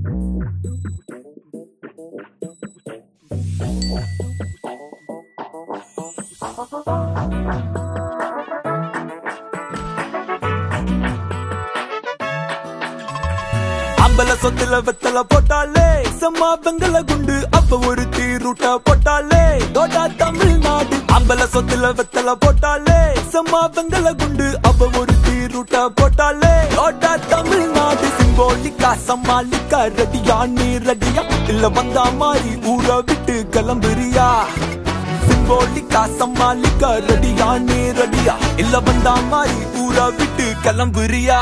அம்பல சொத்துல வெத்தல போட்டாலே செம்மா பெங்கல குண்டு அப்ப ஒரு தீரூட்ட போட்டாலே தோட்டா தமிழ்நாடு. அம்பல சொத்துல வெத்தல போட்டாலே செம்மா பெங்கல குண்டு அப்ப ஒரு தீரூட்ட போட்டாலே தோட்டா தமிழ்நாடு. சிம்போலிக்கா சமாளிக்கா ரெடியா நீ ரெடியா இல்ல வந்தா மாதிரி ஊரை விட்டு கிளம்புறியா? சிம்போலிக்கா சமாளிக்கா ரெடியா நீ ரெடியா இல்ல வந்தா மாதிரி ஊரை விட்டு கிளம்புறியா?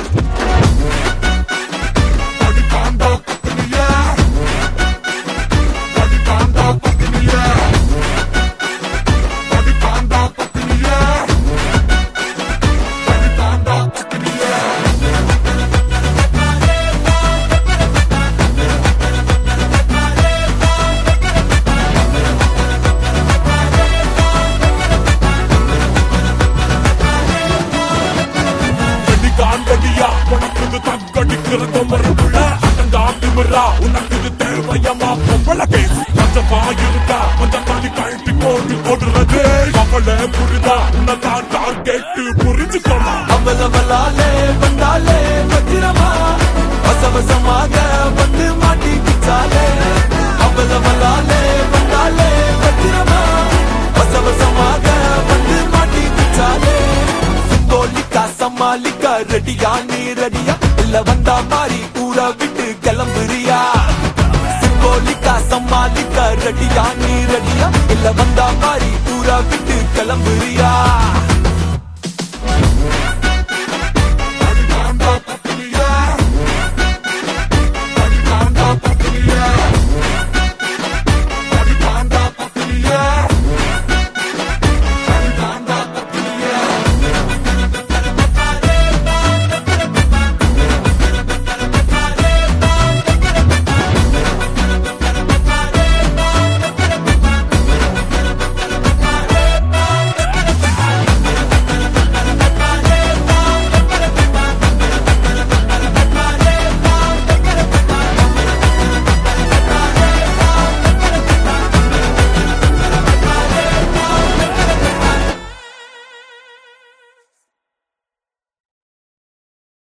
உனக்கு தேவையமா பொம்பளை இருக்கா கொஞ்சம் தாண்டி கழட்டி போட்டு போடுறது அவளை புரிதா உன்னதான் டார்கெட் புரிஞ்சுக்கோமா? அவளவளாலே வந்தாலே பத்திரமா வசவசமாக வந்து மாட்டிக்கிச்சாலே. அவளவளாலே வந்தாலே பத்திரமா வசவசமாக வந்து மாட்டிக்கிச்சாலே. சிம்போலிக்கா சமாளிக்கா ரெடியா நீ ரெடியா இல்ல வந்தா மாதிரி ஊரை விட்டு கிளம்புறியா? சிம்போலிக்கா சமாளிக்கா ரெடியா நீ ரெடியா இல்ல வந்தா மாதிரி ஊரை விட்டு கிளம்புறியா?